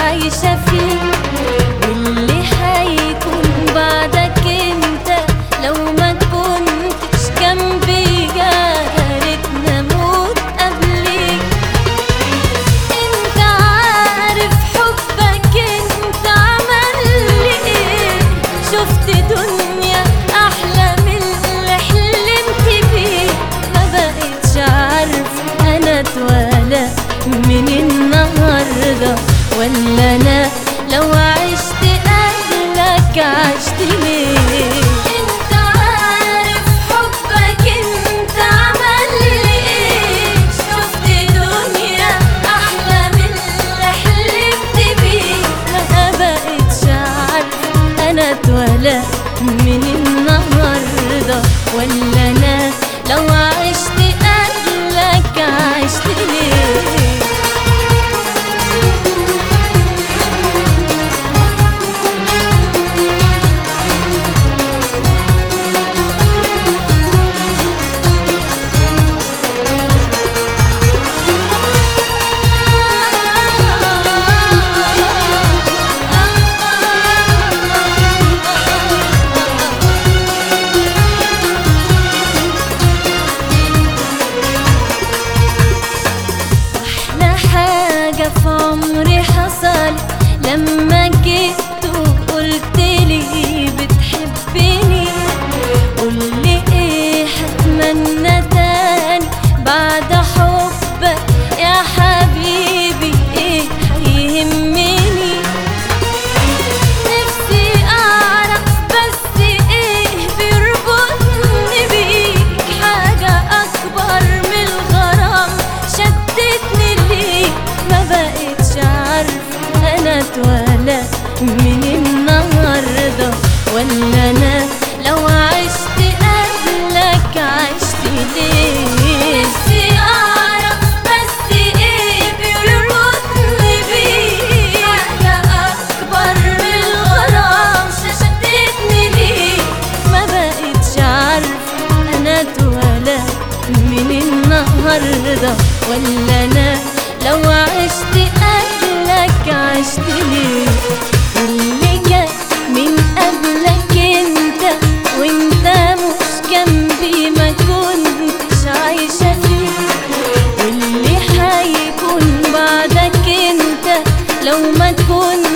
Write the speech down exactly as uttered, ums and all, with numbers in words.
عايشة فيه، واللي حيكون بعدك انت لو ما كنتش جنبي. يا ريتني اموت قبليك. انت عارف حبك انت عمل لي ايه، شفت دنيا احلى من اللي حلمت بيه. ما بقتش عارف انا اتولى من النهارده ولا انا لو عشت قبلك عشت ليه. انت عارف حبك انت عمل لي ايه، شفت دنيا احلى من اللي حلمت بيه. ما بقتش عارف انا اتولى من النهارده ولا انا لو عشت قبلك عشت ليه. في عمري حصل لما جيت وقلت لي بتحبني. قولي ايه هتمنى تاني بعد حبك يا حبيبي، ايه هيهمني. نفسي اعرف بس ايه بيربطني بيك، حاجة اكبر من الغرام شدتني ليك. ما بقتش عارف انا اتولى من النهارده ولا انا لو عشت قبلك عشت ليه. نفسي اعرف بس ايه بيربطني بيك، حاجة اكبر من الغرام شدتني ليك. ما بقتش عارف انا اتولى من النهارده ولا انا لو عشت قبلك عشت ليه. اللي جاي من قبلك انت وانت مش جنبي ما كنتش عايشة فيه، واللي حيكون بعدك انت لو ما كنت